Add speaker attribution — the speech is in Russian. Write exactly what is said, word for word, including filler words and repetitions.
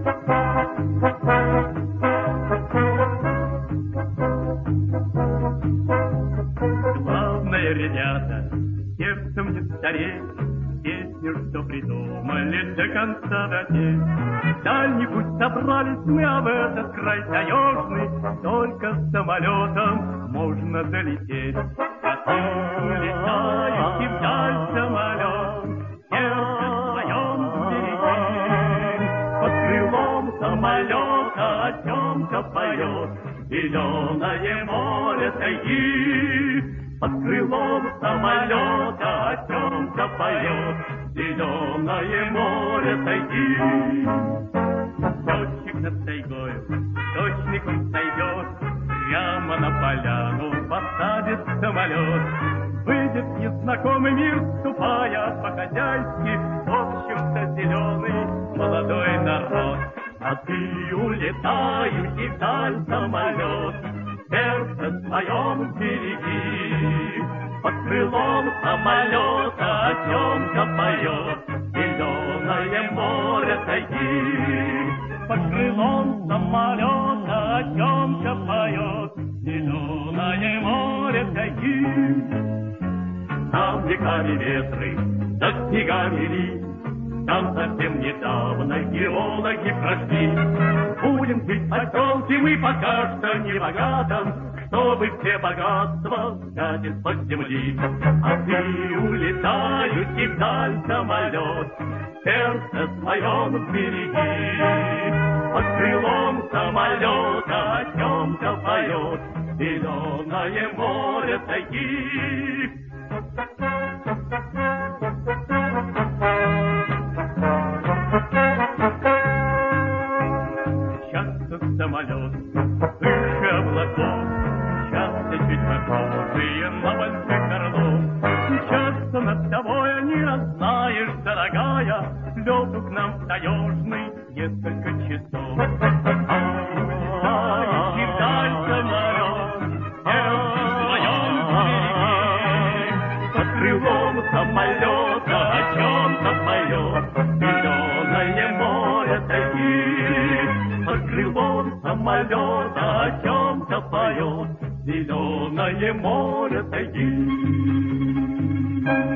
Speaker 1: Славные ребята, сердцем не стареть, песню, что придумали, до конца допеть. В дальний путь собрались мы, а в этот край таежный только с самолетом можно долететь. А ты улетаешь, и вдаль самолет, сердце своем береги. Под крылом самолета о чем-то поет зеленое море тайги. Под крылом самолета о чем-то поет зеленое море тайги. Летчик над тайгою, точник он сойдет, прямо на поляну посадит самолет. Выйдет в незнакомый мир, ступая по-хозяйски, в общем-то зеленый молодой народ. А ты улетаешь, и вдаль самолет, сердце своем береги. Под крылом самолета о чем-то поет зеленое море тайги. Под крылом самолета о чем-то поет зеленое море тайги. Там веками ветры, за снегами лис, там совсем недавно геологи прошли. Будем жить поселки мы пока что не богатым, чтобы все богатства взять из-под земли. А ты улетаешь, и вдаль самолет, сердце своем береги. Под крылом самолета о чем-то поет зеленое море тайги. Часто самолет выше облаков, часто чуть похожие на больших орлов. Часто над тобой не раззнаешь, дорогая, лету к нам в таежный несколько часов. А улетаешь, и вдаль самолет, сердце своем береги. Под крылом самолета о чем-то поет зеленое море тайги. Под крылом самолета о чем-то поет зеленое море тайги.